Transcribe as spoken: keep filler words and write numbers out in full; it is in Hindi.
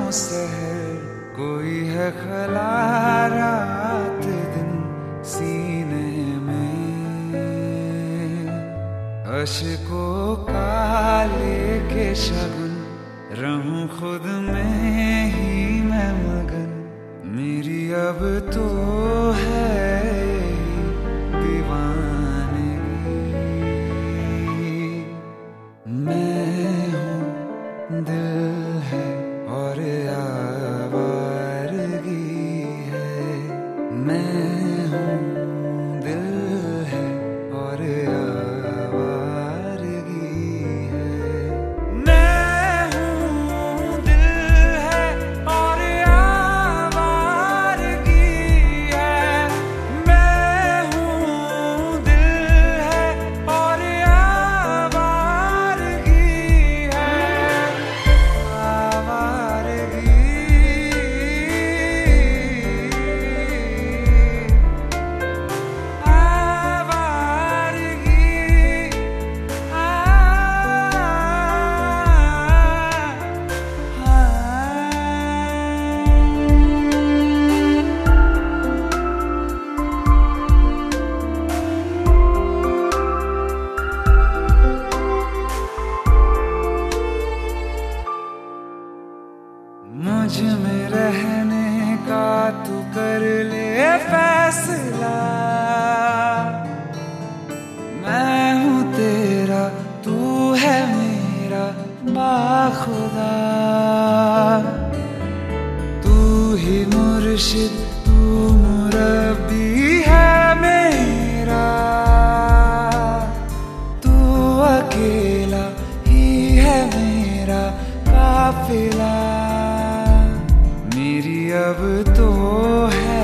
सहर कोई है खला रात दिन सीने में, अश्कों का लेके शगुन रहूं खुद में ही मैं मगन। मेरी अब तो है दीवानगी, मैं हूँ दिल है और आवारगी है, मैं हूँ दिल है और आवारगी है, मैं हूँ दिल है और आवारगी है, मैं हूँ दिल है और आवारगी है, आवारगी मुझ में रहने का तू कर ले फैसला, मैं हूँ तेरा तू है मेरा बाखुदा, तू ही मुर्शिद तू मुरब्बी है मेरा, तू अकेला ही है मेरा काफिला। मेरी अब तो है